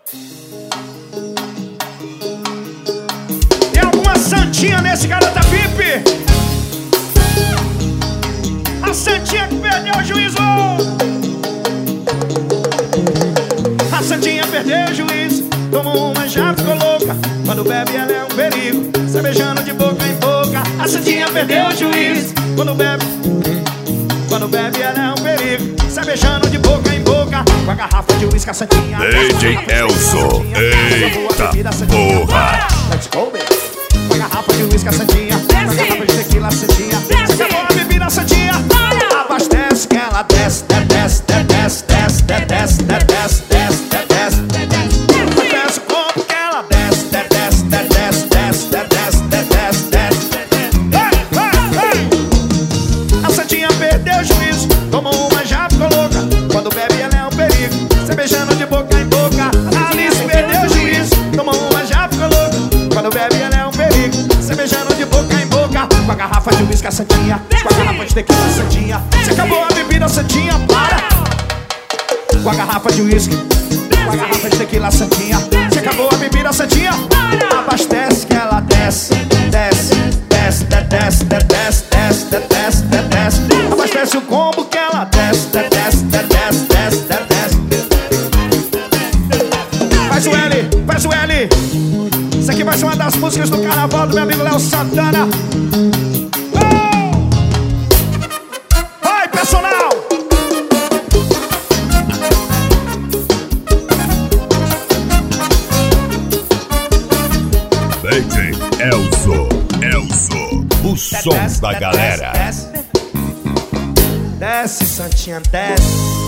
Tem alguma santinha nesse garota VIP? A santinha que perdeu o juízo. A santinha perdeu o juízo. Tomou uma, já ficou louca. Quando bebe ela é um perigo. Se beijando de boca em boca. A santinha perdeu o juízo. Quando bebe ela é um perigo. Se beijando de boca em boca. Com a garrafa de uísque a santinha. DJ Elzo. Eita porra. Let's go, baby. Com a garrafa de uísque a santinha. Com a garrafa de tequila a santinha. Se acabou a bebida a santinha. Abastece que ela desce, desce, desce, desce, desce, desce, desce, desce. Desce o copo que ela desce, desce, desce, desce, desce, desce, desce. A santinha perdeu o juízo. Tomou uma, já ficou louca. Quando bebe ela é um perigo. Se beijando de boca em boca. A Alice perdeu o juízo. Tomou uma, já ficou louca. Quando bebe ela é um perigo. Se beijando de boca em boca. Com a garrafa de uísque a santinha. Com a garrafa de tequila a santinha. Se acabou a bebida a santinha, para. Com a garrafa de uísque. Com a garrafa de tequila a santinha. Se acabou a bebida a santinha, abastece que ela desce, desce, desce, desce, desce, desce, desce, desce. Abastece o combo que ela desce, desce, desce, desce, desce. Faz o L, faz o L. Isso aqui vai ser uma das músicas do carnaval do meu amigo Léo Santana. Vai, personal! DJ Elzo, o som da galera. Desce, santinha, desce.